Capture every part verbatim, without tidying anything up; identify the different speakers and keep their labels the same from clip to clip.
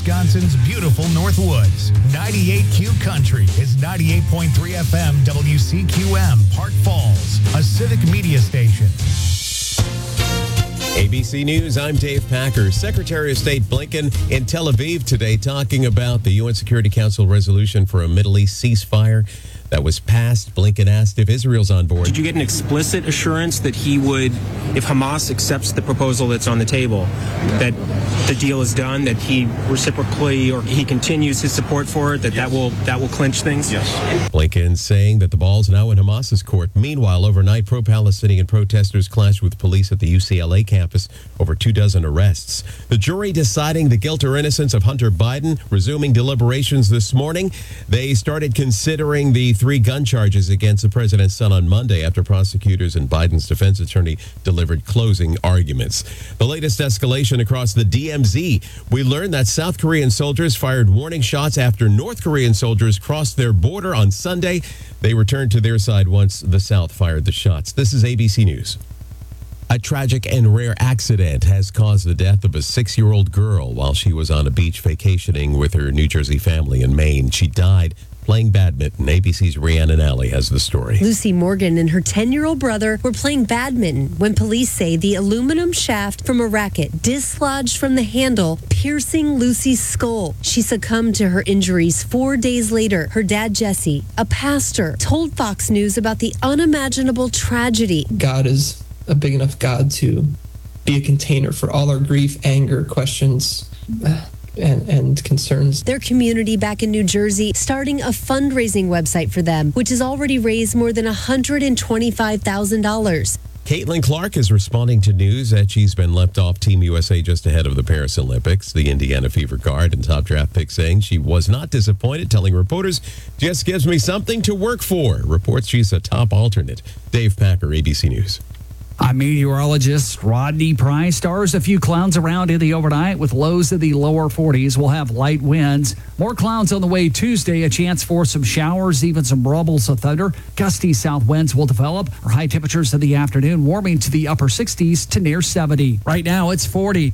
Speaker 1: Wisconsin's beautiful Northwoods. ninety-eight Q Country is ninety-eight point three F M W C Q M, Park Falls, a civic media station.
Speaker 2: A B C News, I'm Dave Packer. Secretary of State Blinken in Tel Aviv today talking about the U N Security Council resolution for a Middle East ceasefire that was passed. Blinken asked if Israel's on board.
Speaker 3: Did you get an explicit assurance that he would, if Hamas accepts the proposal that's on the table, that the deal is done, that he reciprocally or he continues his support for it, that yes. that will that will clinch things?
Speaker 2: Yes. Blinken saying that the ball's now in Hamas's court. Meanwhile, overnight, pro-Palestinian protesters clashed with police at the U C L A campus over two dozen arrests. The jury deciding the guilt or innocence of Hunter Biden, resuming deliberations this morning. They started considering the three gun charges against the president's son on Monday after prosecutors and Biden's defense attorney delivered closing arguments. The latest escalation across the D M Z. We learned that South Korean soldiers fired warning shots after North Korean soldiers crossed their border on Sunday. They returned to their side once the South fired the shots. This is A B C News. A tragic and rare accident has caused the death of a six-year-old girl while she was on a beach vacationing with her New Jersey family in Maine. She died playing badminton. A B C's Rhiannon Alley has the story.
Speaker 4: Lucy Morgan and her ten-year-old brother were playing badminton when police say the aluminum shaft from a racket dislodged from the handle, piercing Lucy's skull. She succumbed to her injuries four days later. Her dad, Jesse, a pastor, told Fox News about the unimaginable tragedy.
Speaker 5: God is a big enough God to be a container for all our grief, anger, questions, And, and concerns.
Speaker 4: Their community back in New Jersey starting a fundraising website for them, which has already raised more than one hundred twenty-five thousand dollars.
Speaker 2: Caitlin Clark is responding to news that she's been left off Team U S A just ahead of the Paris Olympics. The Indiana Fever guard and top draft pick saying she was not disappointed, telling reporters, "Just gives me something to work for." Reports she's a top alternate. Dave Packer, A B C News.
Speaker 6: I'm meteorologist Rodney Price. Stars a few clouds around in the overnight with lows in the lower forties. We'll have light winds. More clouds on the way Tuesday. A chance for some showers, even some rumbles of thunder. Gusty south winds will develop. Our high temperatures in the afternoon warming to the upper sixties to near seventy. Right now it's forty.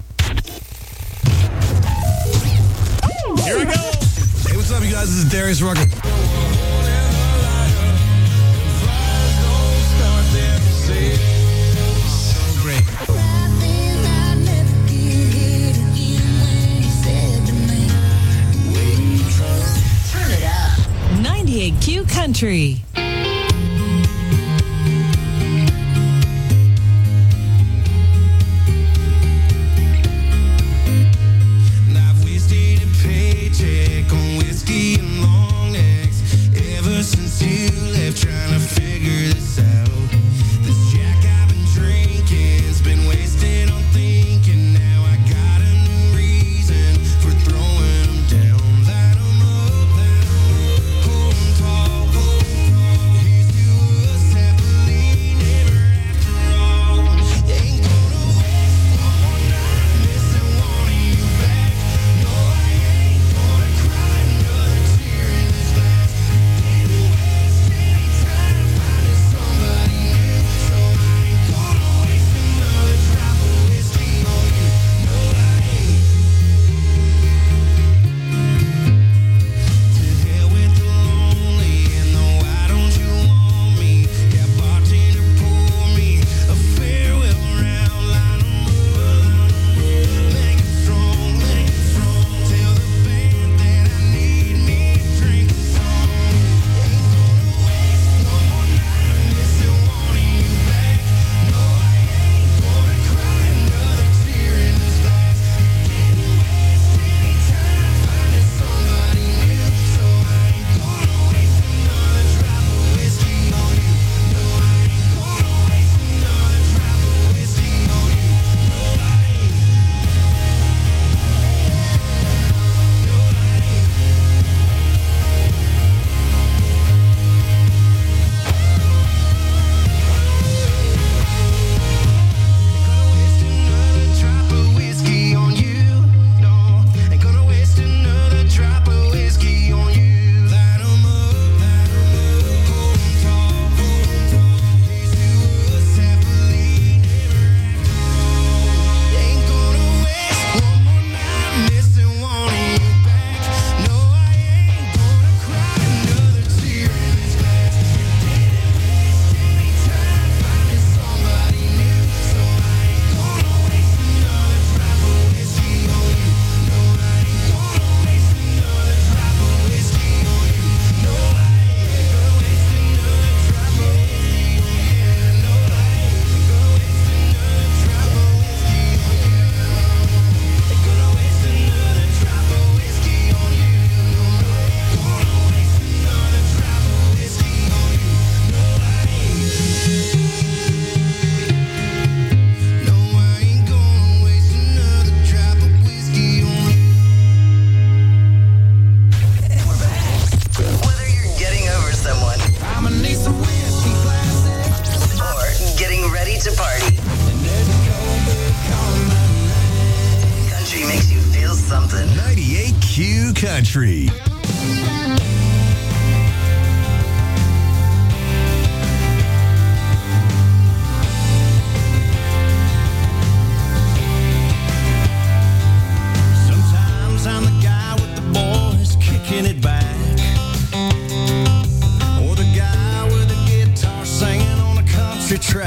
Speaker 7: Here we go. Hey, what's up, you guys? This is Darius Rucker.
Speaker 8: ninety-eight Q Country.
Speaker 9: I've wasted a paycheck on whiskey and long necks ever since you left, trying to figure this out. This Jack I've been drinking's been wasted on thinking. Now I got a new reason for throwing them down. Light 'em up, light 'em up, hold 'em tall, hold 'em tall. Here's to us happily never after all. Ain't gonna waste one more night missing one of you back. No, I ain't gonna cry another
Speaker 1: Q Country.
Speaker 9: Sometimes I'm the guy with the boys kicking it back, or the guy with a guitar singing on a country track.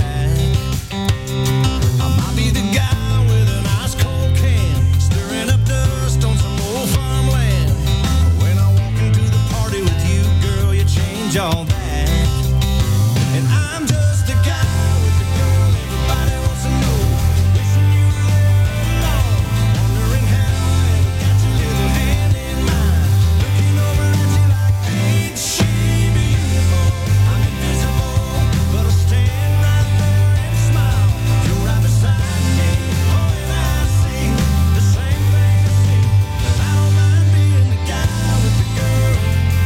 Speaker 9: I might be the guy with an ice cold can, stirring up dust on some old farmland. When I walk into the party with you, girl, you change all that. And I'm just the guy with the girl everybody wants to know, wishing you were there alone, wondering how I ever got your little hand in mine, looking over at you like, ain't she beautiful? I'm invisible, but I'll stand right there and smile. You're right beside me, oh, and I see the same thing I see. And I don't mind being the guy with the girl.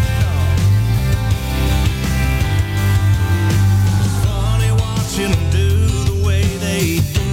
Speaker 9: It's funny watching them do the way they do.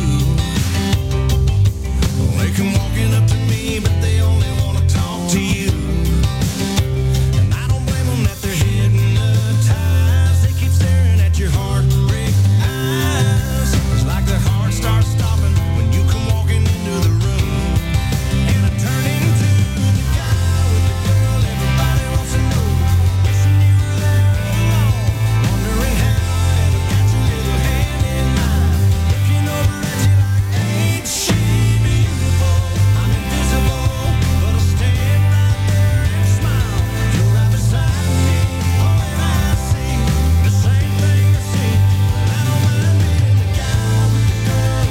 Speaker 9: They come walking up to me, but they only want to talk to you. And I don't blame them that they're hypnotized. They keep staring at your heartbreak eyes. It's like their heart starts stopping when you come walking into the room. And I turn into the guy with the girl everybody wants to know, wishing you were there alone, wondering how I ever got your little hand in mine, looking over at you like, ain't she beautiful? I'm invisible, but I'll stand right there and smile. You're right beside me, oh, and I see the same thing I see. And I don't mind being the guy with the girl,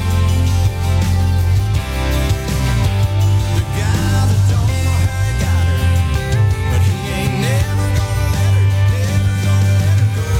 Speaker 9: the guy that don't know how he got her, but he ain't never gonna let her, never gonna let her go.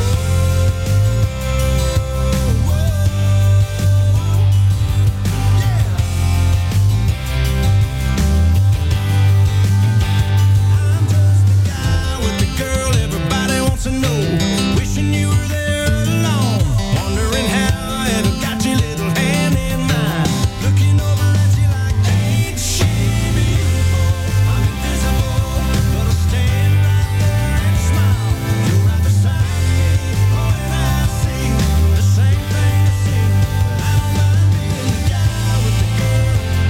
Speaker 9: I'm just the guy with the girl everybody wants to know, wishing you were there alone, wondering how I ever got your little hand in mine, looking over at you like, ain't she beautiful? I'm invisible, but I'll stand right there and smile. You're right beside me, oh, and I see the same thing I see. I don't mind being the guy with the girl.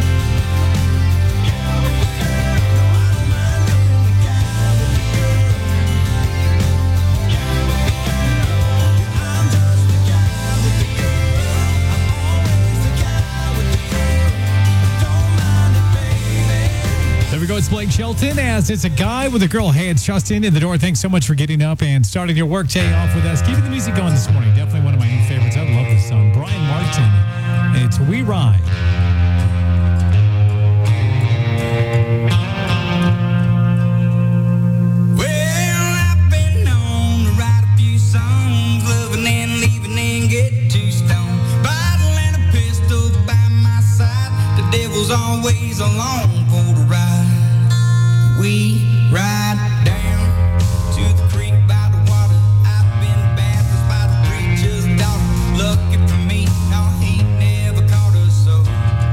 Speaker 9: Yeah, with the girl. No, I don't mind being the guy with the girl. Yeah, with the girl. I'm just the guy with the girl. I'm always the guy with the girl. Don't mind it, baby.
Speaker 10: There we go. It's Blake Shelton as it's a guy with a girl. Hey, it's Justin in the door. Thanks so much for getting up and starting your workday off with us. Keeping the music going this morning. Definitely one of my new favorites. I love this song. Brian Martin. It's We Ride.
Speaker 9: Well, I've been known to write a few songs, loving and leaving and get too stoned. Bottle and a pistol by my side, the devil's always along for the ride. We ride down to the creek by the water. I've been baptized by the preacher's daughter. Lucky for me, no, he never caught us so.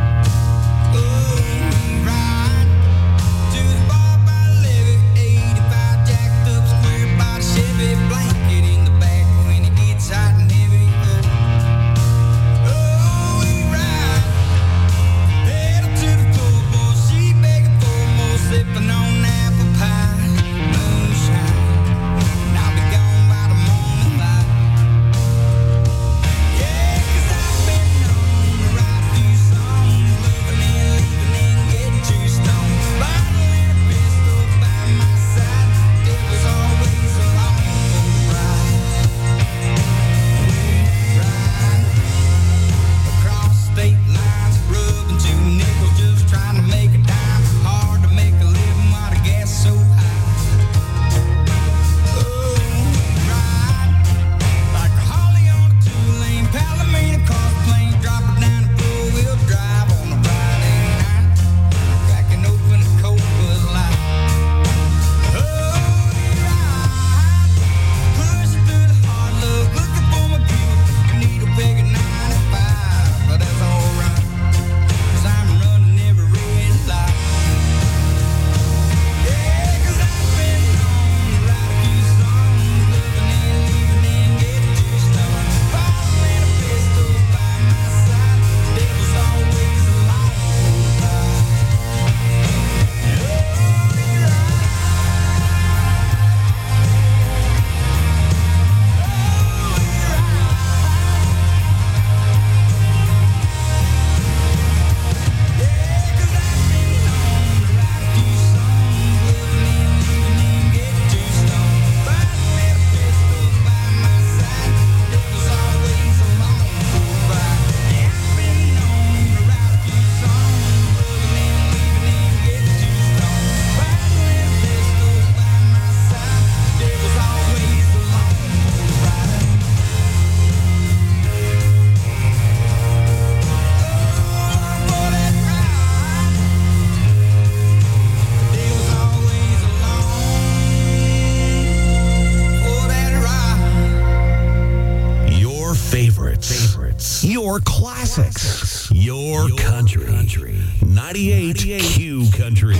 Speaker 1: classics. Your, Your country. country. ninety-eight Q Country.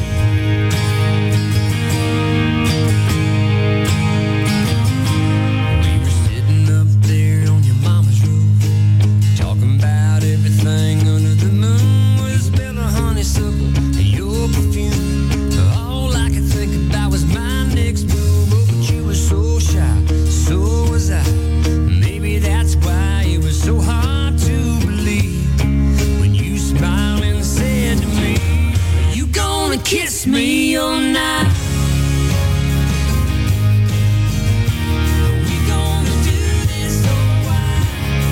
Speaker 9: Kiss me all night. We gonna do this so wide.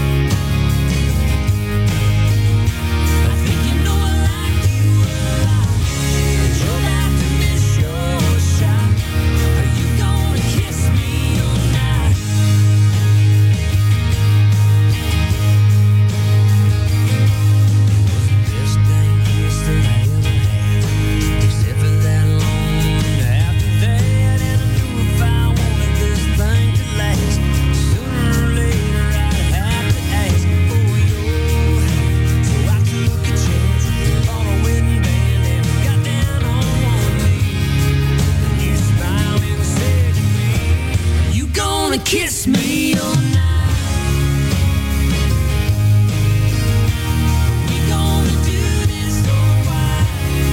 Speaker 9: I think you know I like you a lot, but you'll have to miss your shot. Are you gonna kiss me all night? It was the best dang kiss that I ever had. Except for that long after that, and I knew if I wanted this thing to last, sooner or later I'd have to ask for your hand. So I took a chance, bought a wedding band, and got down on one knee. And you smiled and said to me, "Are you gonna kiss me all night?" We gonna do this so wide.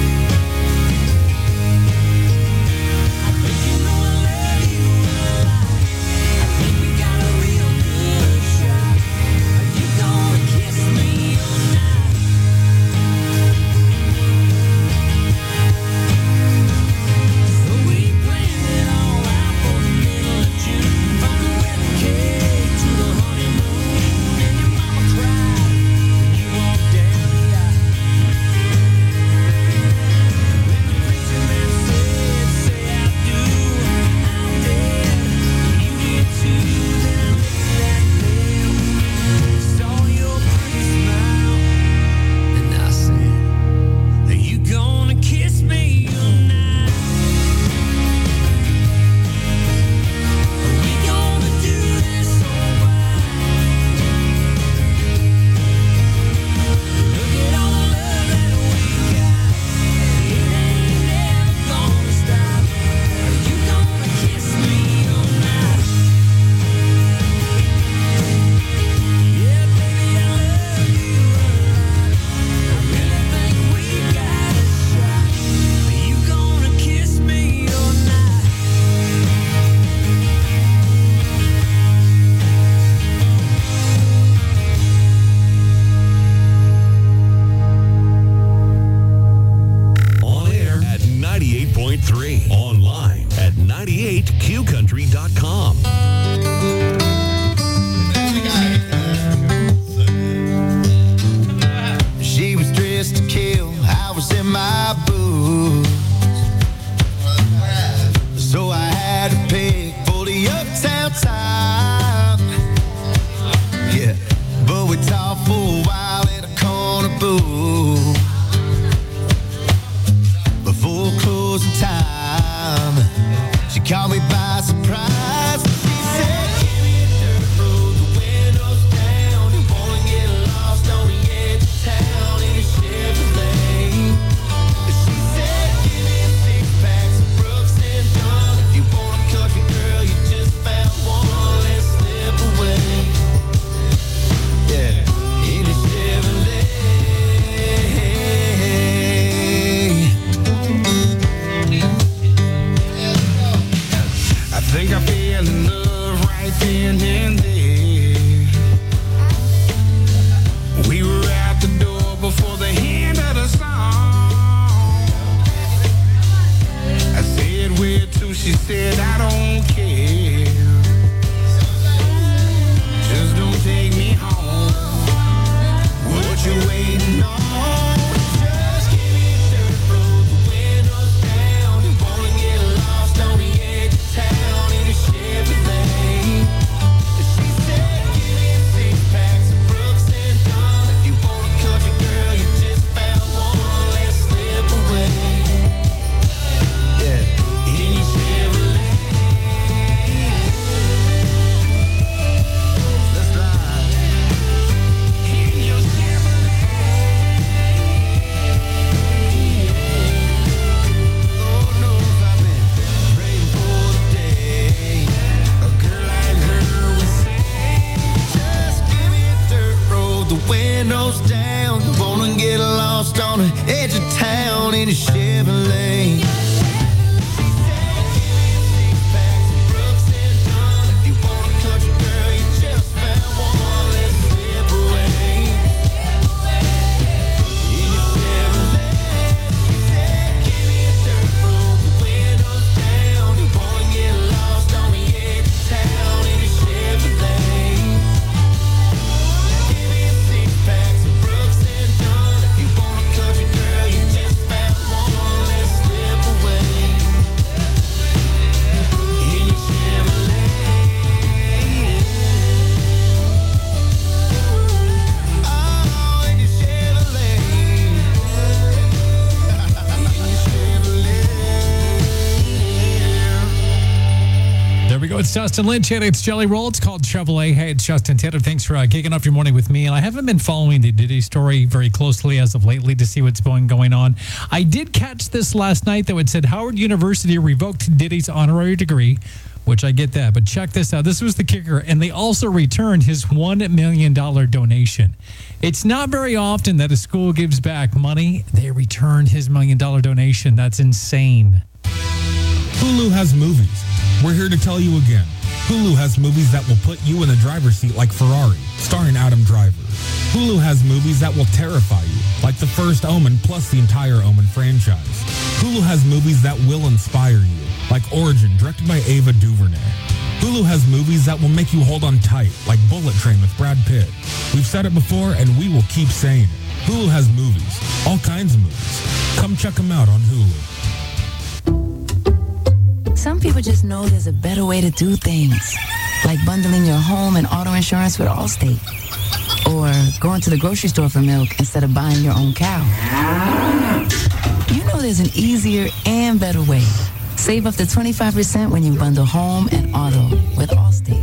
Speaker 9: I think you know I love you a lot. I think we got a real good shot. Are you gonna kiss me all night? So we planned it all out for the middle of June, from the wedding cake to the honeymoon. And your mama cried when you walked down the aisle. When the preacher man said, "Say I do," I did. You did too. Then I lifted that veil, saw your pretty smile, and I said, "Are you gonna kiss me all night? Are we gonna do this so wide? Look at all the love that we got. It ain't never gonna stop. Are you gonna kiss me all night? Yeah, baby, I love you a lot. I really think we got a shot. Are you gonna kiss me all night?
Speaker 1: On air at ninety-eight point three. Online at ninety-eight Q country dot com.
Speaker 11: She was dressed to kill, I was in my boots. So I had to pick for the uptown time. Yeah, but we talked for a while in a corner booth. Before closing time, she caught me by surprise. She said, "Give me a dirt road, the windows down. You wanna get lost on the edge of town in a Chevrolet." She said, "Give me a six pack of Brooks and Dunn. If you wanna cut your girl, you just found one. Let's slip away." Yeah, in a Chevrolet.
Speaker 9: I think I fell in love right then and there. We were at the door before the end of the song. I said, "Where to?" She said, "I don't care. Just don't take me home. What you waiting on? Just give me a dirt road, the windows down. You wanna get lost on the edge of town in a Chevrolet." She said, "Give me a six pack of Brooks and Dunn. If you wanna cut your girl, you just found one. Let's slip away." Yeah, in your Chevrolet.
Speaker 10: It's Justin Lynch and it's Jelly Roll. It's called Chevrolet. Hey, it's Justin Taylor. Thanks for uh, kicking off your morning with me. And I haven't been following the Diddy story very closely as of lately to see what's going going on. I did catch this last night, though. It said Howard University revoked Diddy's honorary degree, which I get that. But check this out. This was the kicker. And they also returned his one million dollars donation. It's not very often that a school gives back money. They returned his million dollar donation. That's insane.
Speaker 12: Hulu has movies. We're here to tell you again. Hulu has movies that will put you in the driver's seat like Ferrari, starring Adam Driver. Hulu has movies that will terrify you, like The First Omen plus the entire Omen franchise. Hulu has movies that will inspire you, like Origin, directed by Ava DuVernay. Hulu has movies that will make you hold on tight, like Bullet Train with Brad Pitt. We've said it before, and we will keep saying it. Hulu has movies, all kinds of movies. Come check them out on Hulu.
Speaker 13: Some people just know there's a better way to do things, like bundling your home and auto insurance with Allstate, or going to the grocery store for milk instead of buying your own cow. You know there's an easier and better way. Save up to twenty-five percent when you bundle home and auto with Allstate.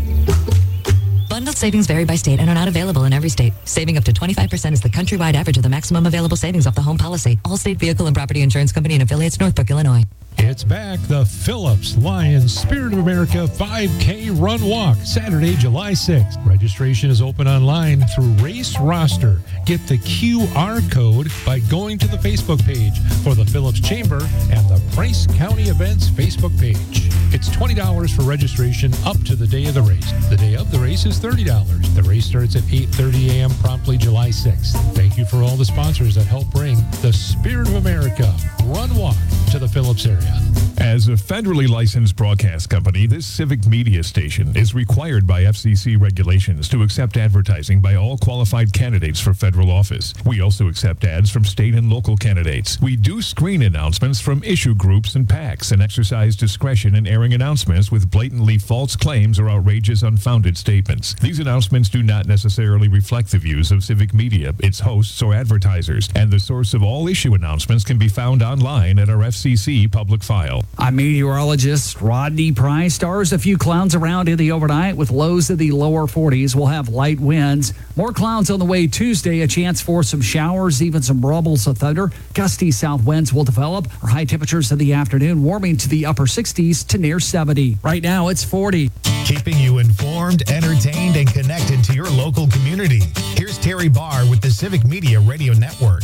Speaker 14: Bundled savings vary by state and are not available in every state. Saving up to twenty-five percent is the countrywide average of the maximum available savings off the home policy. Allstate Vehicle and Property Insurance Company and affiliates, Northbrook, Illinois.
Speaker 15: It's back, the Phillips Lions Spirit of America five K Run Walk, Saturday, July sixth. Registration is open online through Race Roster. Get the Q R code by going to the Facebook page for the Phillips Chamber and the Price County Events Facebook page. It's twenty dollars for registration up to the day of the race. The day of the race is thirty dollars. The race starts at eight thirty a.m. promptly July sixth. Thank you for all the sponsors that help bring the Spirit of America Run Walk to the Phillips area.
Speaker 16: As a federally licensed broadcast company, this civic media station is required by F C C regulations to accept advertising by all qualified candidates for federal office. We also accept ads from state and local candidates. We do screen announcements from issue groups and PACs and exercise discretion in airing announcements with blatantly false claims or outrageous, unfounded statements. These announcements do not necessarily reflect the views of civic media, its hosts, or advertisers, and the source of all issue announcements can be found online at our F C C public file.
Speaker 6: I'm meteorologist Rodney Price. Stars a few clouds around in the overnight with lows in the lower forties. We'll have light winds. More clouds on the way Tuesday. A chance for some showers, even some rumbles of thunder. Gusty south winds will develop. Our high temperatures in the afternoon warming to the upper sixties to near seventy. Right now it's forty.
Speaker 1: Keeping you informed, entertained, and connected to your local community. Here's Terry Barr with the Civic Media Radio Network.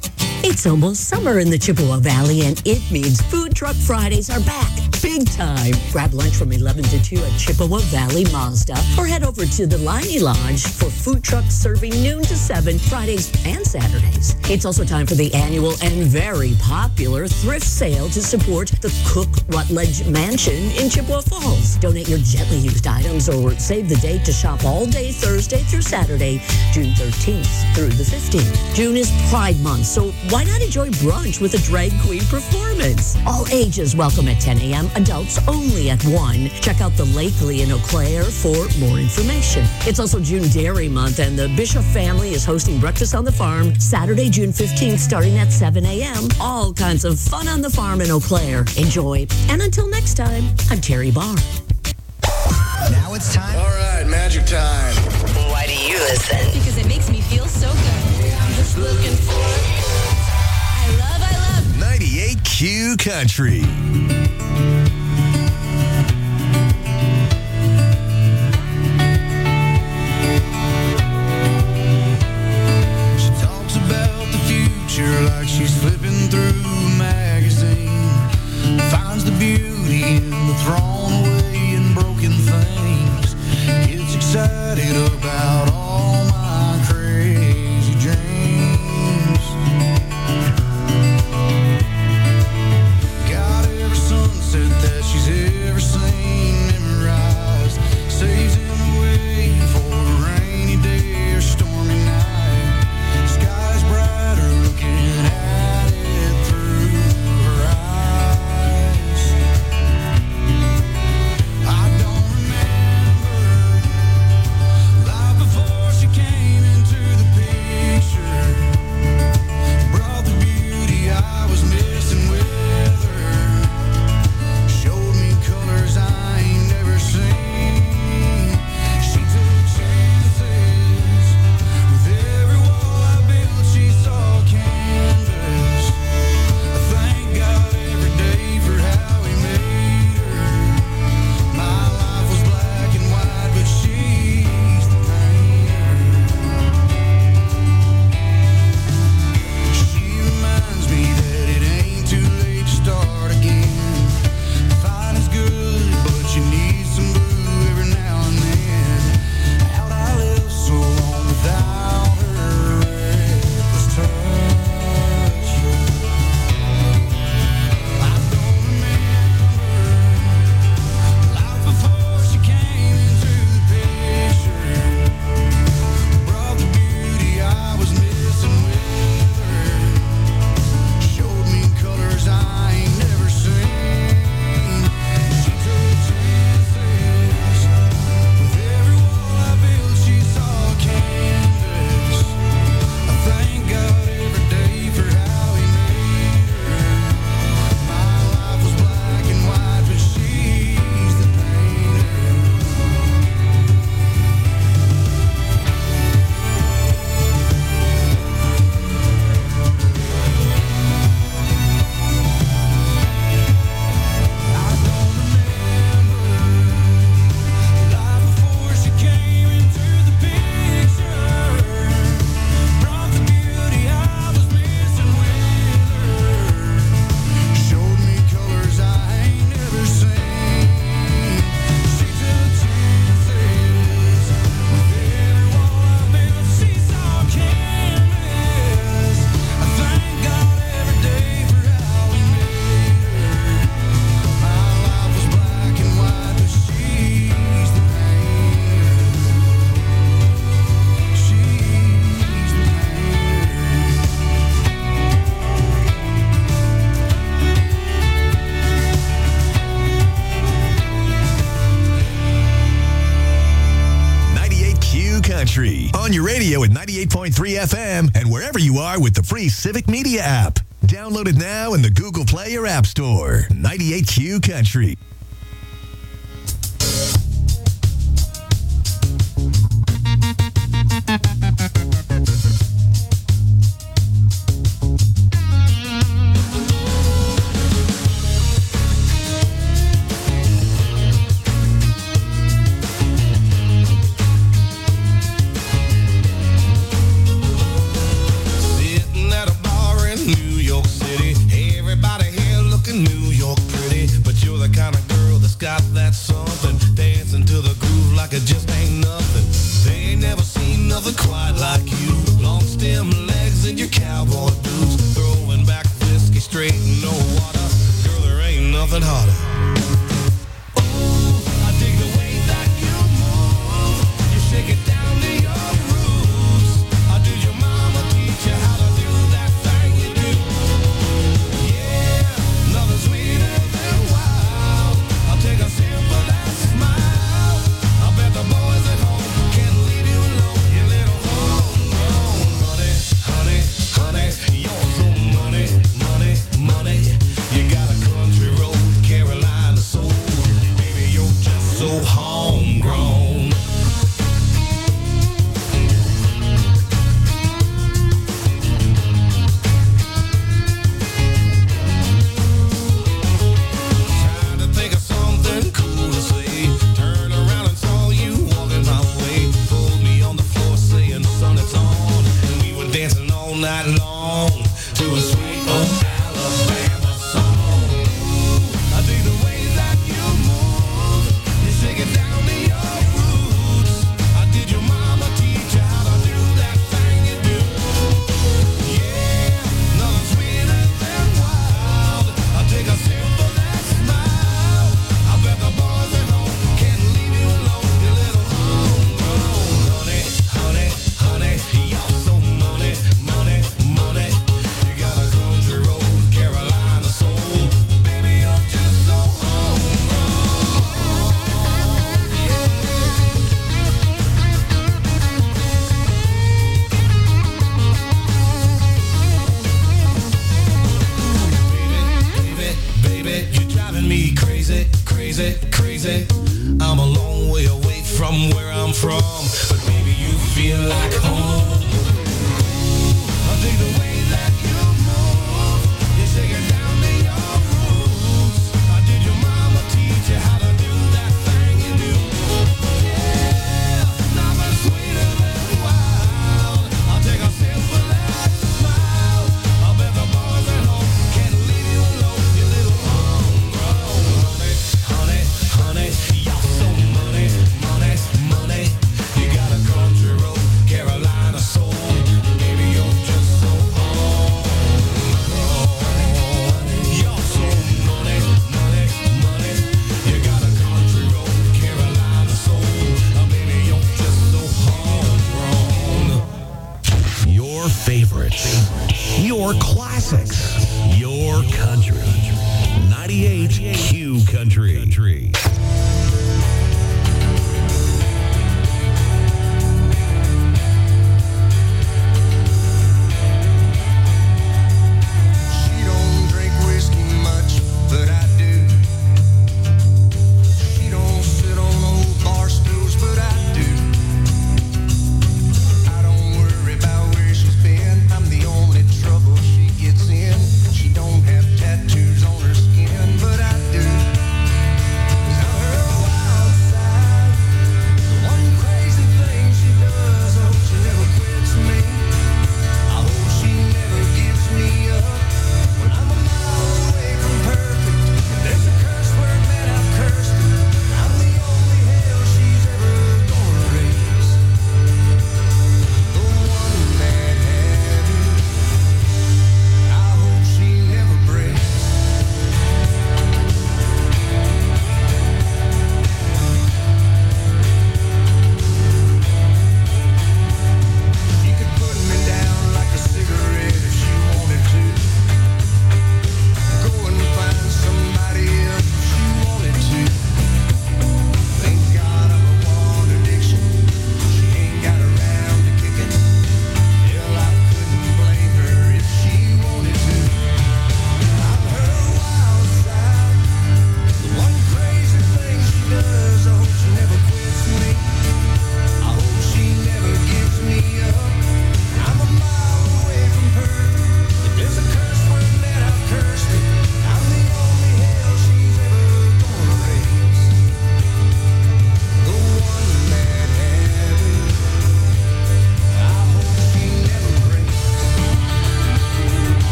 Speaker 17: It's almost summer in the Chippewa Valley, and it means Food Truck Fridays are back. Big time. Grab lunch from eleven to two at Chippewa Valley Mazda, or head over to the Liney Lodge for food trucks serving noon to seven Fridays and Saturdays. It's also time for the annual and very popular thrift sale to support the Cook Rutledge Mansion in Chippewa Falls. Donate your gently used items or save the date to shop all day Thursday through Saturday, June thirteenth through the fifteenth. June is Pride Month, so why not enjoy brunch with a drag queen performance? All ages welcome at ten a.m., adults only at one. Check out the Lakely in Eau Claire for more information. It's also June Dairy Month, and the Bishop family is hosting Breakfast on the Farm Saturday, June fifteenth, starting at seven a.m. All kinds of fun on the farm in Eau Claire. Enjoy. And until next time, I'm Terry Barr.
Speaker 11: Now it's time. All right, magic time.
Speaker 8: Why do you listen? Because it makes me feel so good. I'm just looking for it. I love, I love.
Speaker 11: ninety-eight Q Country. She talks about the future like she's flipping through a magazine. Finds the beauty in the thrown away and broken things. Gets excited about all my crazy dreams. Got every sunset that
Speaker 1: on your radio at ninety-eight point three F M and wherever you are with the free Civic Media app. Download it now in the Google Play or App Store. ninety-eight Q Country.
Speaker 9: Sitting at a bar in New York City. Everybody here looking New York pretty. But you're the kind of girl that's got that something. Dancing to the groove like it just ain't nothing. They ain't never seen nothing quite like you. Long stem legs and your cowboy boots. Throwing back whiskey straight in no water. Girl, there ain't nothing harder. I dig the way that you move. You shake it down to your roots. Or did your mama teach you how to do that thing you do? Yeah, nothing sweeter than wild. I'll take a sip of that smile. I bet the boys at home can't leave you alone. You little homegrown honey, honey, honey. You're so money, money, money. You got a country road, Carolina soul. Baby, you're just so homegrown. Trying to think of something cool to say. Turn around and saw you walking my way. Pulled me on the floor saying, son, it's on. And we were dancing all night long to a sweet old Alabama song. I dig the way that you move. You shake it down to your roots. I did your mama teach you how to do that thing you do? Yeah, nothing sweeter than wild. I'll take a sip of that smile. I bet the boys at home can't leave you alone. You little homegrown honey, honey, honey. You're so money, money, money. You got a country road, Carolina soul. Baby, you're just so homegrown. Baby, baby, you're driving me crazy, crazy, crazy. I'm a long way away from where I'm from, but baby, you feel like home. I dig the way that you move. You shake it down to your roots. I did your mama teach you how to do that thing you do? Yeah, nothing sweeter than wild. I'll take a sip of that smile. I bet the boys at home can't leave you alone. You little homegrown honey, honey, honey. You're so money, money, money. You got a country road, Carolina soul. Baby, you're just so homegrown. You're so money, money, money. You got a country road, Carolina soul. Baby, you're just so homegrown.
Speaker 1: Your favorites. Your classics. Your country. ninety-eight Q Country.
Speaker 9: She don't drink whiskey much, but I do. She don't sit on old bar stools, but I do. I don't worry about where she's been. I'm the only trouble she gets in. She don't have tattoos on her skin, but I do. 'Cause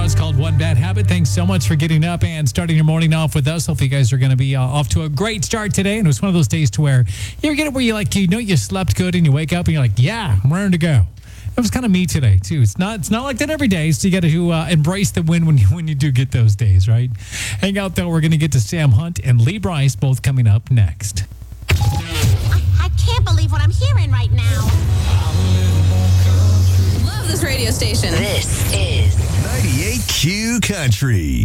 Speaker 10: song is called One Bad Habit. Thanks so much for getting up and starting your morning off with us. Hopefully you guys are going to be uh, off to a great start today. And it was one of those days to where you ever get it where you like, you know, you slept good and you wake up and you're like, yeah, I'm ready to go. It was kind of me today too. It's not it's not like that every day, so you got to uh, embrace the win when you when you do get those days, right? Hang out though. We're going to get to Sam Hunt and Lee Bryce both coming up next.
Speaker 18: I, I can't believe what I'm hearing right now.
Speaker 8: Love this radio station.
Speaker 1: This is ninety-eight Q Country.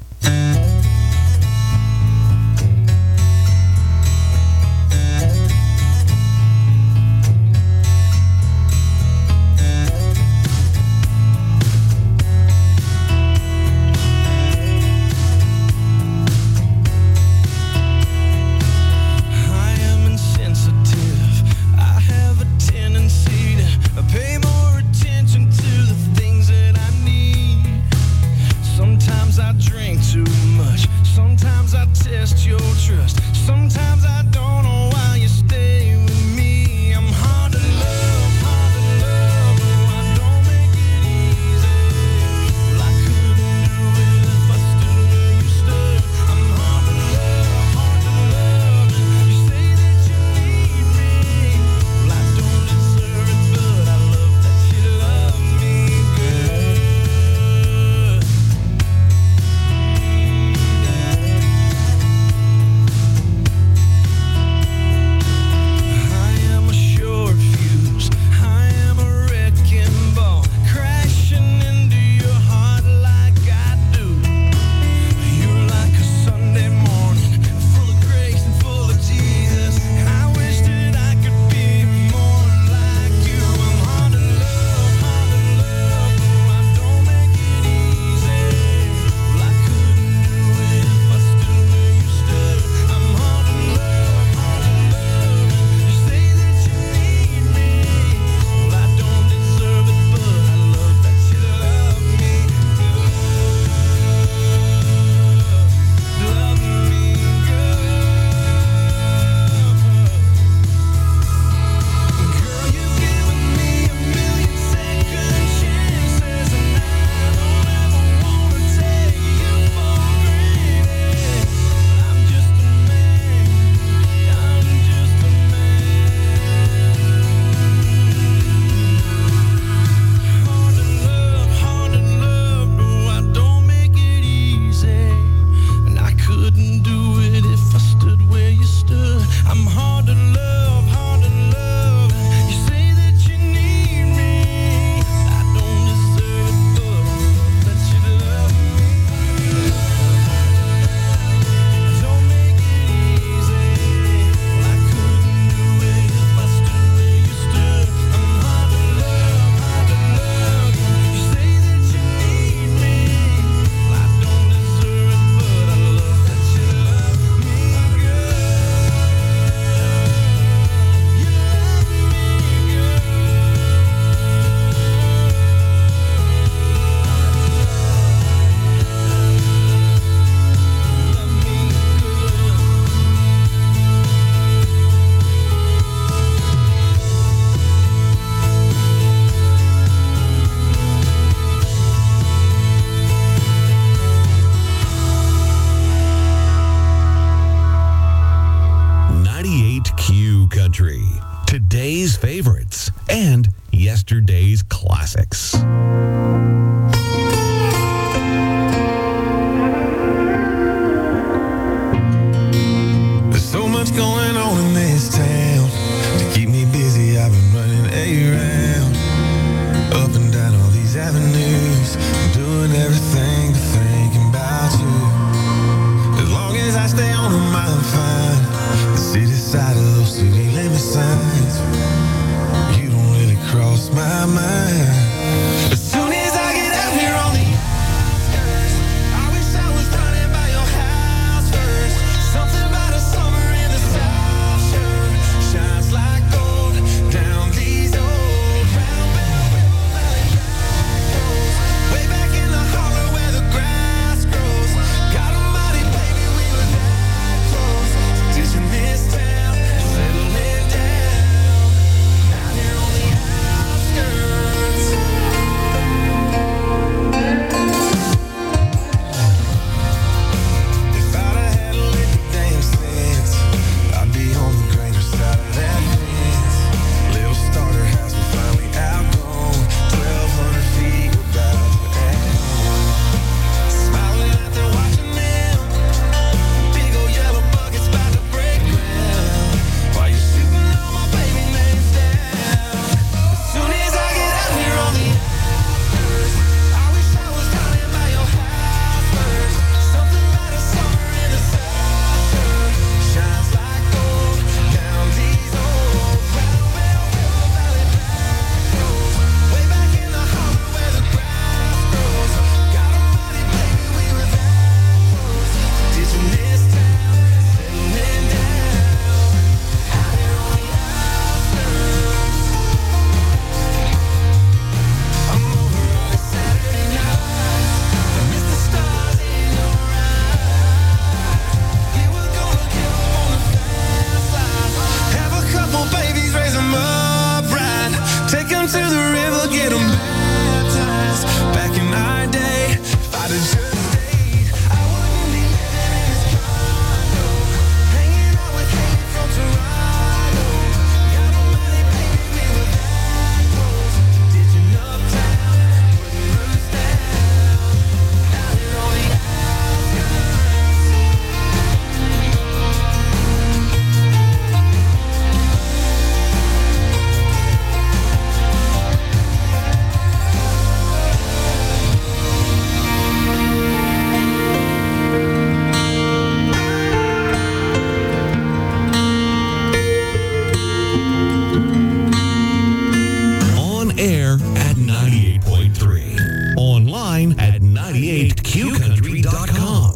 Speaker 9: Pay more attention to the things that I need. Sometimes I drink too much.
Speaker 1: point three. Online at ninety-eight q country dot com.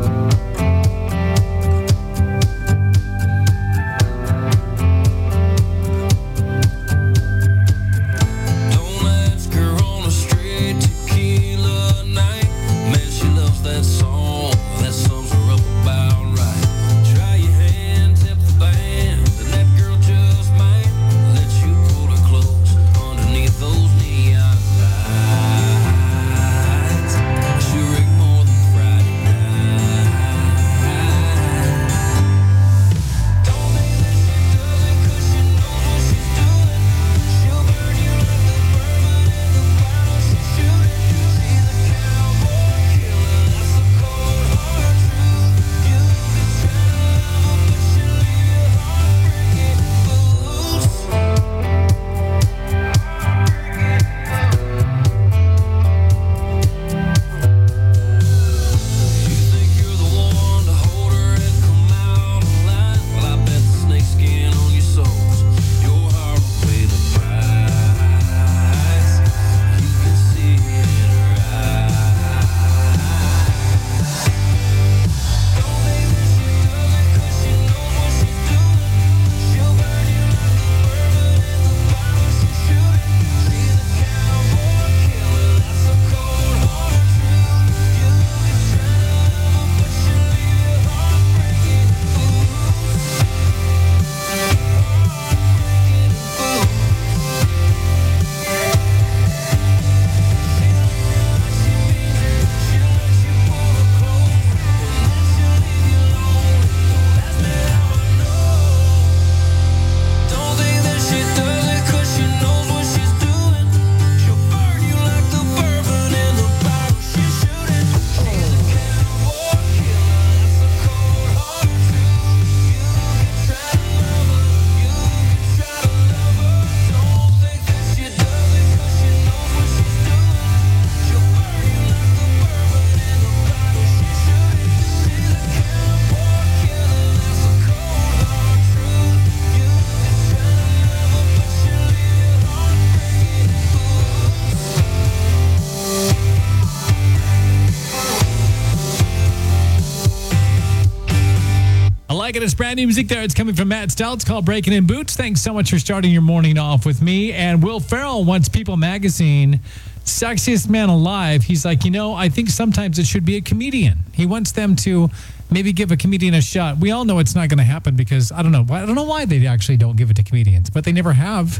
Speaker 10: Like it. It's brand new music there. It's coming from Matt Stout. It's called Breaking in Boots. Thanks so much for starting your morning off with me. And Will Ferrell wants People Magazine sexiest man alive. He's like, you know, I think sometimes it should be a comedian. He wants them to maybe give a comedian a shot. We all know it's not going to happen because I don't know. I don't know why they actually don't give it to comedians, but they never have.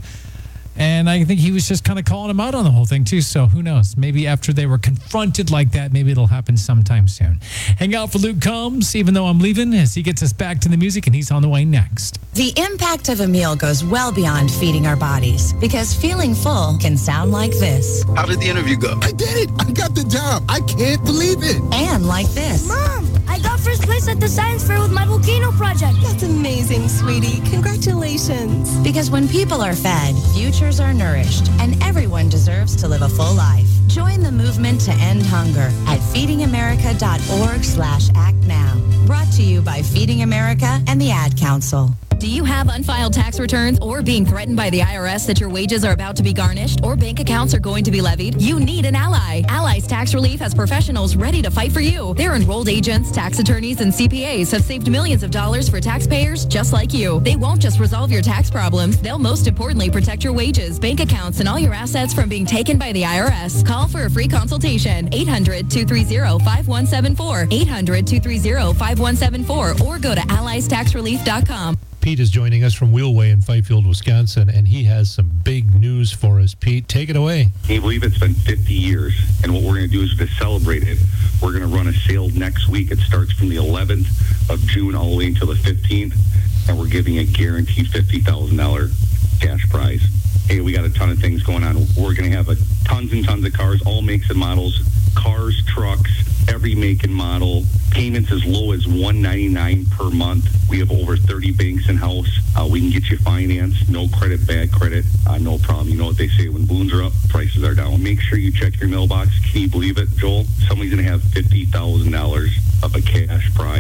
Speaker 10: And I think he was just kind of calling him out on the whole thing, too. So who knows? Maybe after they were confronted like that, maybe it'll happen sometime soon. Hang out for Luke Combs, even though I'm leaving, as he gets us back to the music, and he's on the way next.
Speaker 19: The impact of a meal goes well beyond feeding our bodies, because feeling full can sound like this.
Speaker 20: How did the interview go? I did it. I got the job. I can't believe it.
Speaker 19: And like this.
Speaker 21: Mom, I got first place at the science fair with my volcano project.
Speaker 22: That's amazing, sweetie. Congratulations.
Speaker 19: Because when people are fed, futures are nourished, and everyone deserves to live a full life. Join the movement to end hunger at feedingamerica.org slash act now. Brought to you by Feeding America and the Ad Council.
Speaker 14: Do you have unfiled tax returns or being threatened by the I R S that your wages are about to be garnished or bank accounts are going to be levied? You need an ally. Allies Tax Relief has professionals ready to fight for you. Their enrolled agents, tax attorneys, and C P As have saved millions of dollars for taxpayers just like you. They won't just resolve your tax problems. They'll most importantly protect your wages, bank accounts, and all your assets from being taken by the I R S. Call for a free consultation. eight hundred, two three zero, five one seven four. eight hundred, two three zero, five one seven four or go to allies tax relief dot com.
Speaker 15: Pete is joining us from Wheelway in Fifield, Wisconsin, and he has some big news for us. Pete, take it away.
Speaker 23: Can you believe it's been fifty years? And what we're going to do is to celebrate it, we're going to run a sale next week. It starts from the eleventh of June all the way until the fifteenth, and we're giving a guaranteed fifty thousand dollars cash prize. Hey, we got a ton of things going on. We're going to have a tons and tons of cars, all makes and models, cars, trucks, every make and model. Payments as low as one ninety-nine per month. We have over thirty banks in-house. Uh, we can get you financed, no credit, bad credit, uh, no problem. You know what they say, when balloons are up, prices are down. Make sure you check your mailbox. Can you believe it, Joel? Somebody's going to have fifty thousand dollars of a cash prize.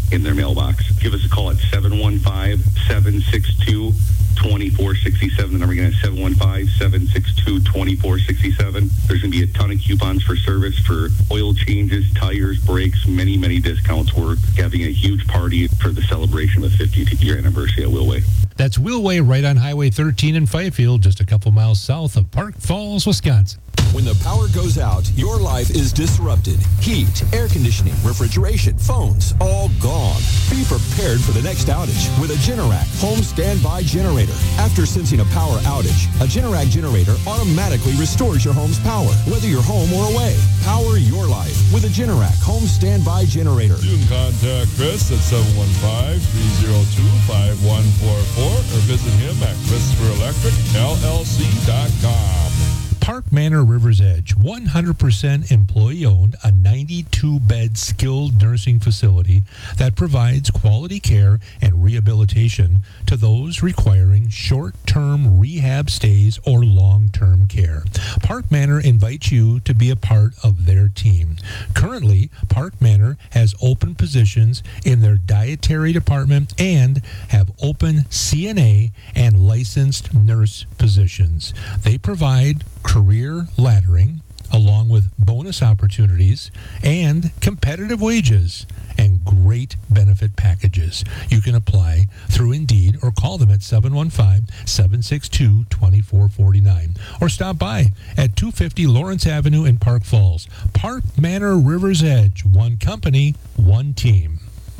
Speaker 23: in their mailbox. Give us a call at seven one five, seven six two, two four six seven. The number again is seven one five, seven six two, two four six seven. There's going to be a ton of coupons for service, for oil changes, tires, brakes, many, many discounts. We're having a huge party for the celebration of the fiftieth year anniversary at Wheelway.
Speaker 15: That's Wheelway right on Highway thirteen in Fifield, just a couple miles south of Park Falls, Wisconsin.
Speaker 3: When the power goes out, your life is disrupted. Heat, air conditioning, refrigeration, phones, all gone. Be prepared for the next outage with a Generac home standby generator. After sensing a power outage, a Generac generator automatically restores your home's power, whether you're home or away. Power your life with a Generac home standby generator.
Speaker 4: You can contact Chris at seven one five, three oh two, five one four four or visit him at Christopher Electric L L C dot com.
Speaker 15: Park Manor River's Edge, one hundred percent employee-owned, a ninety-two bed skilled nursing facility that provides quality care and rehabilitation to those requiring short-term rehab stays or long-term care. Park Manor invites you to be a part of their team. Currently, Park Manor has open positions in their dietary department and have open C N A and licensed nurse positions. They provide career laddering, along with bonus opportunities and competitive wages and great benefit packages. You can apply through Indeed or call them at seven one five, seven six two, two four four nine or stop by at two fifty Lawrence Avenue in Park Falls. Park Manor River's Edge, one company, one team.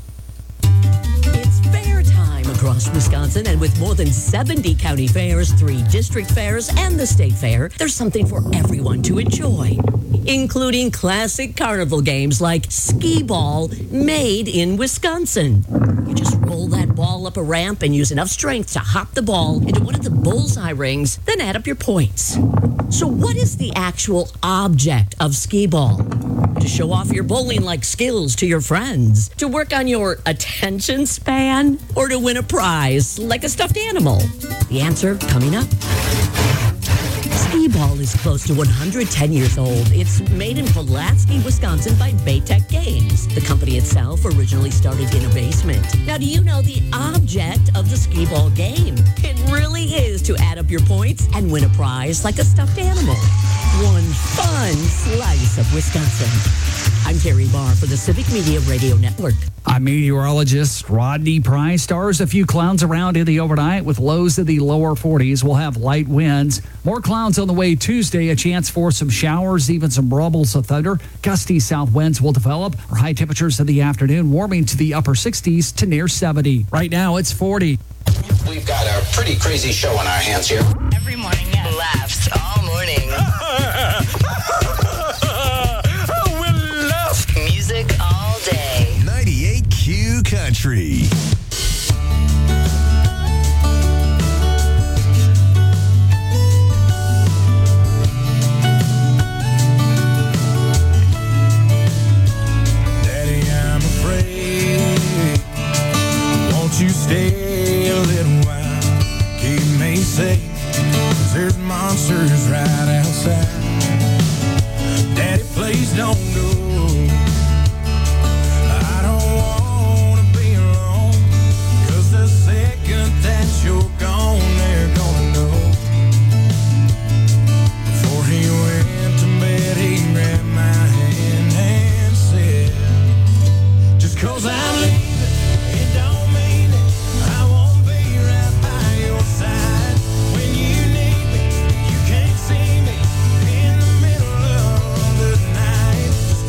Speaker 17: It's fair time across Wisconsin, and with more than seventy county fairs, three district fairs, and the state fair, there's something for everyone to enjoy, including classic carnival games like skee ball, made in Wisconsin. You just roll that ball up a ramp and use enough strength to hop the ball into one of the bullseye rings, then add up your points. So what is the actual object of skee ball? To show off your bowling-like skills to your friends? To work on your attention span? Or to win a prize like a stuffed animal? The answer coming up. Skee ball is close to one hundred ten years old. It's made in Pulaski, Wisconsin by Baytech Games. The company itself originally started in a basement. Now, do you know the object of the skee ball game? It really is to add up your points and win a prize like a stuffed animal. One fun slice of Wisconsin. I'm Terry Barr for the Civic Media Radio Network.
Speaker 6: I'm meteorologist Rodney Price. Stars a few clouds around in the overnight with lows in the lower forties. We'll have light winds. More clouds on the way Tuesday. A chance for some showers, even some rumbles of thunder. Gusty south winds will develop. Our high temperatures in the afternoon warming to the upper sixties to near seventy. Right now it's forty.
Speaker 5: We've got a pretty crazy show on our hands here.
Speaker 8: Every morning, yeah. Laughs all morning. We'll laugh. Music all day.
Speaker 1: ninety-eight Q Country.
Speaker 9: Daddy, I'm afraid. Won't you stay a little while? Keep me safe, 'cause there's monsters right outside. Daddy, please don't go. I don't wanna be alone, 'cause the second that you're gone, they're gonna know. Before he went to bed, he grabbed my hand and said, just 'cause I'm leaving, it don't mean it. I won't be right by your side. When you need me, you can't see me in the middle of the night. Just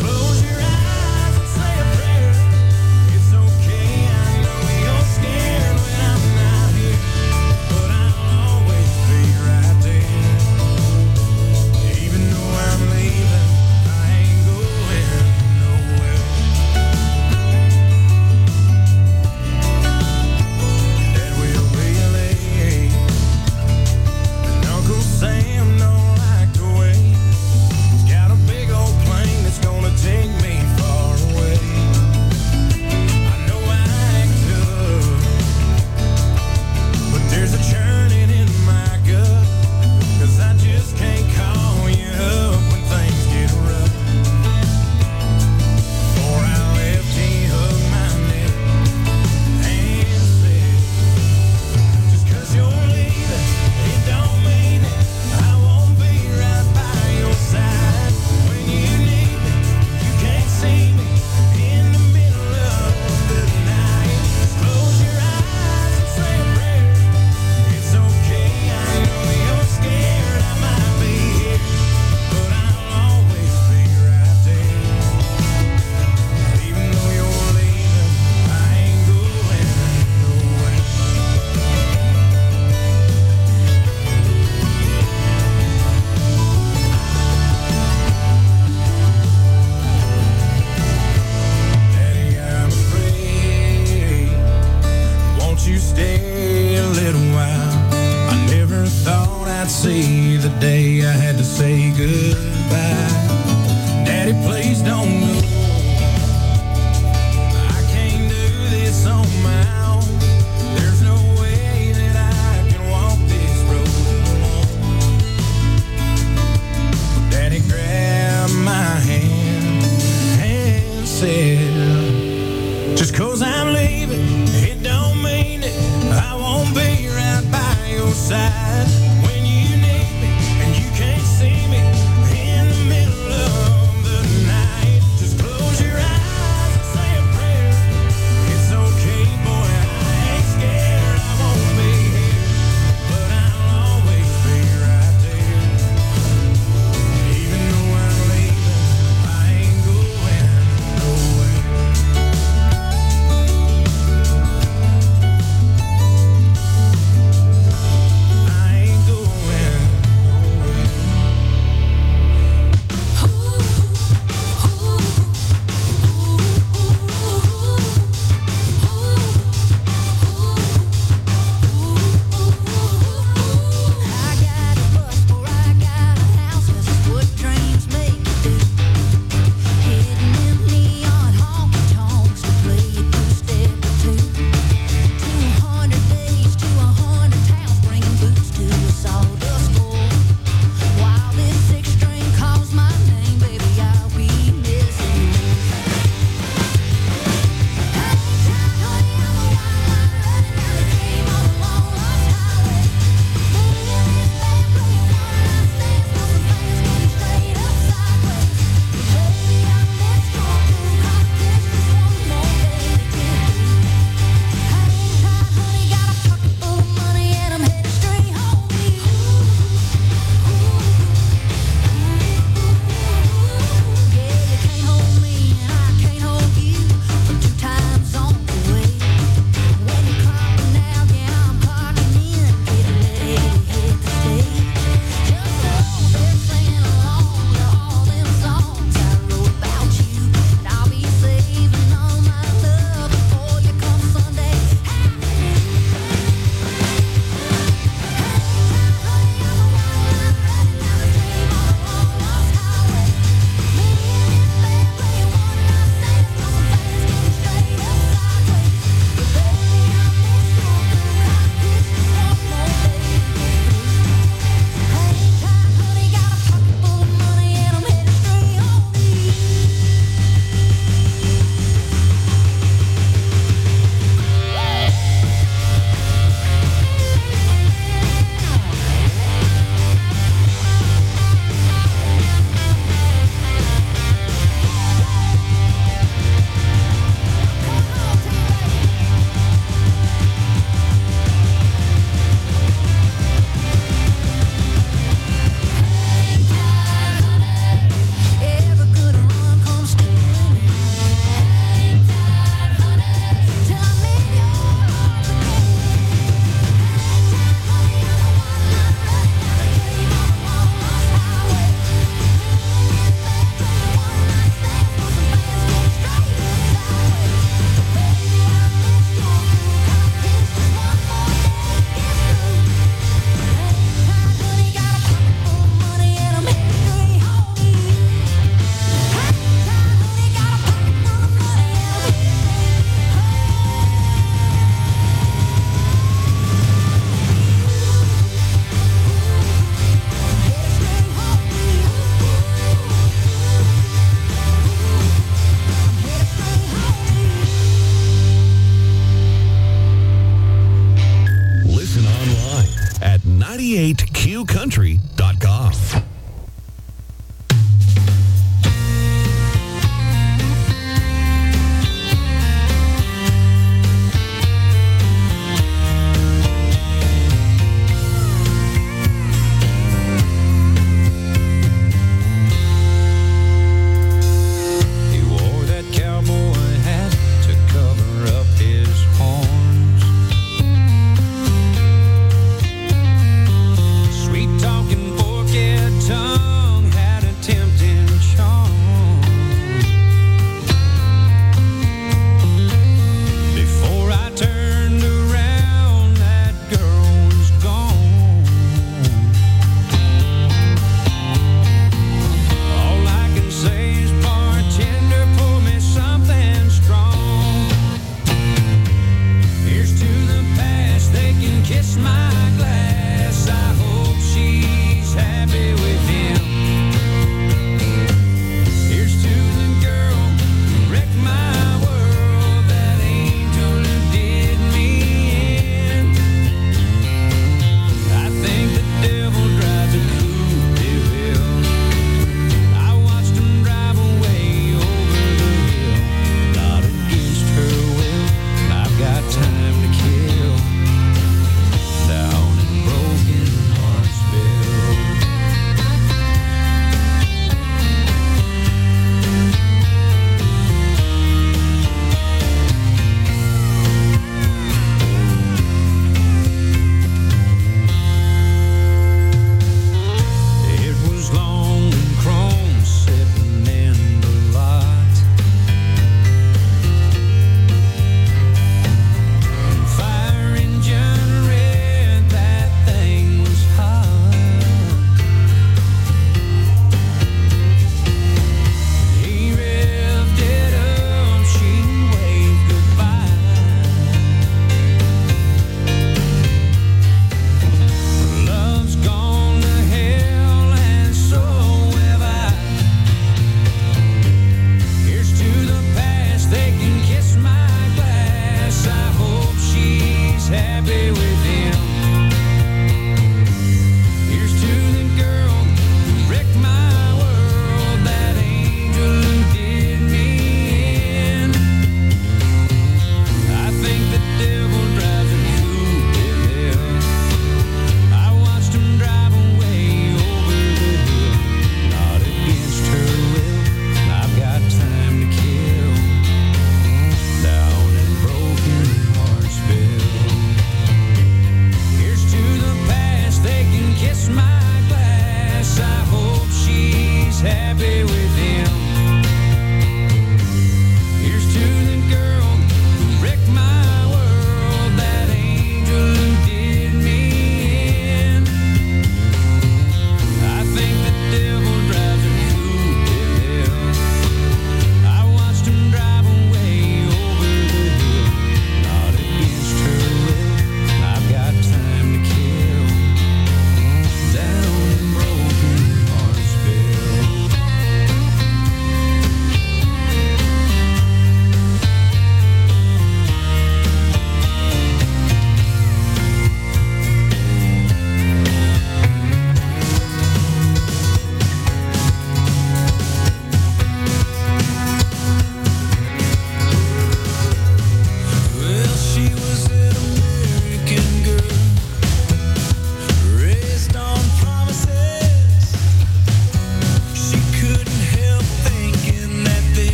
Speaker 9: side.